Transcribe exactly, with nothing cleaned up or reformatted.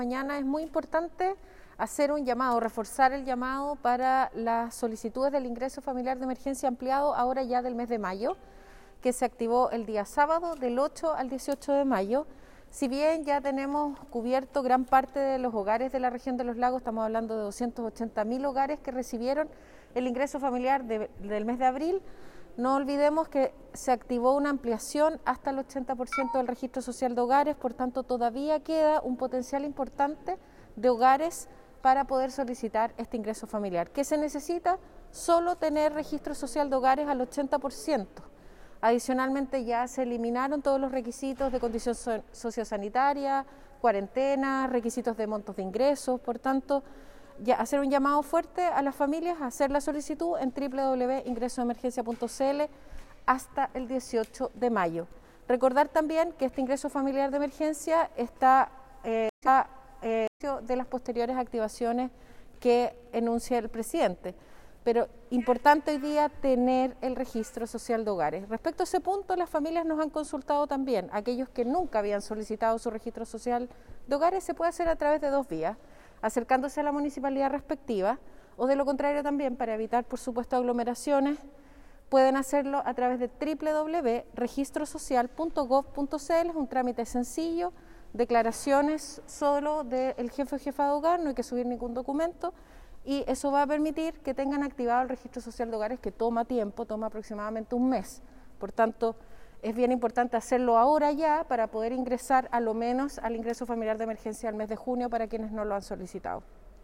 Mañana es muy importante hacer un llamado, reforzar el llamado para las solicitudes del ingreso familiar de emergencia ampliado ahora ya del mes de mayo, que se activó el día sábado del ocho al dieciocho de mayo. Si bien ya tenemos cubierto gran parte de los hogares de la región de los lagos, estamos hablando de doscientos ochenta mil hogares que recibieron el ingreso familiar de, del mes de abril, no olvidemos que se activó una ampliación hasta el ochenta por ciento del registro social de hogares, por tanto todavía queda un potencial importante de hogares para poder solicitar este ingreso familiar. ¿Qué se necesita? Solo tener registro social de hogares al ochenta por ciento. Adicionalmente ya se eliminaron todos los requisitos de condición sociosanitaria, cuarentena, requisitos de montos de ingresos, por tanto, ya hacer un llamado fuerte a las familias a hacer la solicitud en doble u doble u doble u punto ingreso de emergencia punto c l hasta el dieciocho de mayo. Recordar también que este ingreso familiar de emergencia está eh, a, eh, de las posteriores activaciones que enuncia el presidente. Pero importante hoy día tener el registro social de hogares. Respecto a ese punto, las familias nos han consultado también. Aquellos que nunca habían solicitado su registro social de hogares se puede hacer a través de dos vías, acercándose a la municipalidad respectiva, o de lo contrario también, para evitar por supuesto aglomeraciones, pueden hacerlo a través de doble u doble u doble u punto registro social punto gov punto c l. Es un trámite sencillo, declaraciones solo del jefe o jefa de hogar, no hay que subir ningún documento, y eso va a permitir que tengan activado el registro social de hogares, que toma tiempo, toma aproximadamente un mes. Por tanto, es bien importante hacerlo ahora ya para poder ingresar a lo menos al ingreso familiar de emergencia al mes de junio para quienes no lo han solicitado.